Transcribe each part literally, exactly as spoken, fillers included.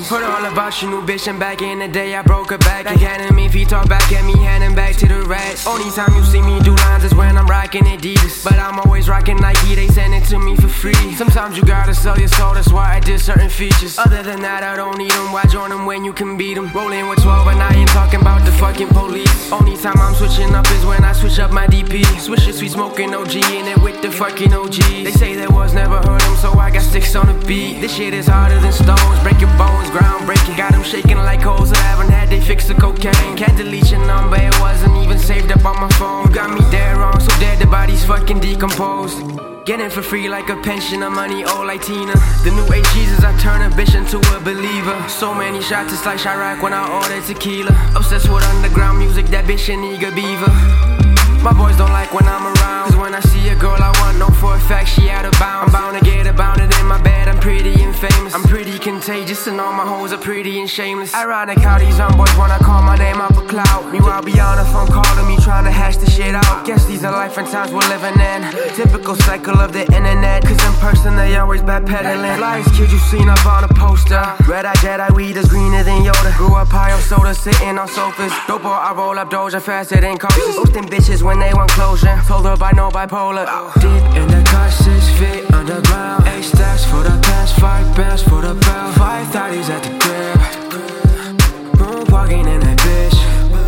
Heard all about your new bitch, and back in the day I broke her back. Again at me, if he talk back at me, handing back to the rats. Only time you see me do lines is when I'm rocking Adidas, but I'm always rocking Nike, they send it to me for free. Sometimes you gotta sell your soul, that's why I did certain features. Other than that, I don't need them. Why join them when you can beat them? Rolling with twelve and I ain't talking about the fucking police. Only time I'm switching up is when I switch up my D P. Switch the sweet smoking O G in it with the fucking O Gs. They say there was never heard them, so I got sticks on the beat. This shit is harder than stones, break your bones, groundbreaking. Got them shaking like hoes that haven't had they fix the cocaine. Can't delete your number, it wasn't even saved up on my phone. You got me dead wrong, so dead the body's fucking decomposed. Getting for free like a pension of money, old like Tina. The new age Jesus, I turn a bitch into a believer. So many shots, it's like Chirac when I order tequila. Obsessed with underground music, that bitch an eager beaver. My boys don't like when I'm around, cause when I see a girl I want, know for a fact she out of bounds. I'm bound to get abounded in my bed, I'm pretty and famous. I'm pretty contagious and all my hoes are pretty and shameless. Ironic how these young boys wanna call my name up a cloud. Meanwhile be on the phone calling me trying to hash the shit out. Guess these are life and times we're living in. Typical cycle of the internet, cause in person they always backpedaling. Flyest kid you seen up on a poster. Red eye Jedi weed is greener than Yoda. Grew up high on soda, sitting on sofas. Dope or I roll up Doja faster than coasters. Ghosting bitches when they want closure. Told her by no bipolar. Deep in the car, six feet underground. Eight stacks for the past, five bands for the bell. Five thotties at the crib. Moonwalking in that bitch.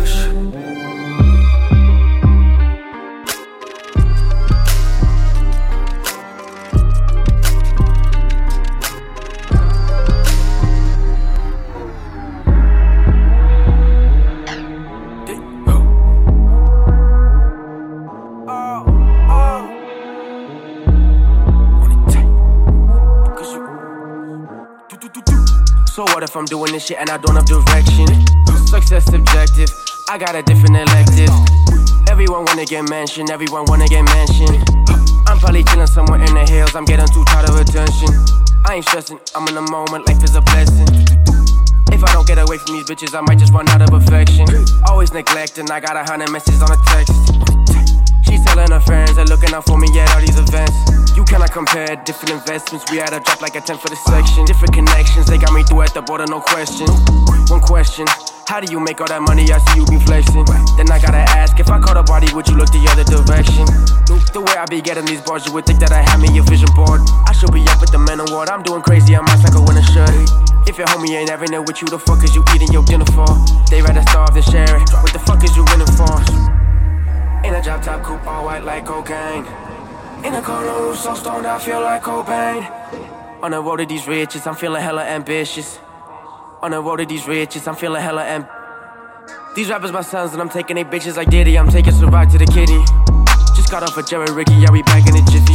So what if I'm doing this shit and I don't have direction? Success subjective, I got a different elective. Everyone wanna get mentioned, everyone wanna get mentioned. I'm probably chilling somewhere in the hills, I'm getting too tired of attention. I ain't stressing, I'm in the moment, life is a blessing. If I don't get away from these bitches, I might just run out of affection. Always neglecting, I got a hundred messages on a text. She's telling her friends, they're looking out for me at all these events. You cannot compare different investments, we had a drop like a ten for the section. Different connections, they got me through at the border, no question. One question, how do you make all that money? I see you be flexing. Then I gotta ask, if I caught a body, would you look the other direction? The way I be getting these bars, you would think that I had me a vision board. I should be up at the men award, I'm doing crazy, I'm like a winner should. If your homie ain't having it with you, the fuck is you eating your dinner for? They rather starve than share it, what the fuck is you winning for? In a drop top coupe, all white like cocaine. In a corner room, so stoned, I feel like Cobain. On the road to these riches, I'm feeling hella ambitious. On the road to these riches, I'm feeling hella amb. These rappers my sons, and I'm taking they bitches like Diddy. I'm taking Ciroc to the kitty. Just got off of Jerry Ricky, yeah, we back in the jiffy.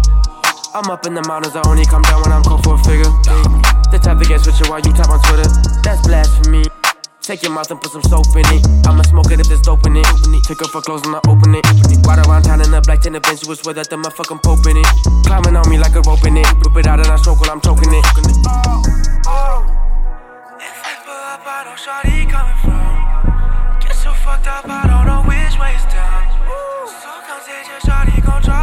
I'm up in the mountains, I only come down when I'm called for a figure. The type to get switcher while you tap on Twitter. That's blasphemy. Take your mouth and put some soap in it. I'ma smoke it if there's dope in it. Take off her clothes and I open it. Ride around town in a black tinted bench, you was with that the motherfucking pope in it. Climbing on me like a rope in it. Whip it out and I stroke while I'm choking it. Oh, oh. If I pull up, I don't shawty coming from. Get so fucked up, I don't know which way it's down. So contagious, shawty gon' try.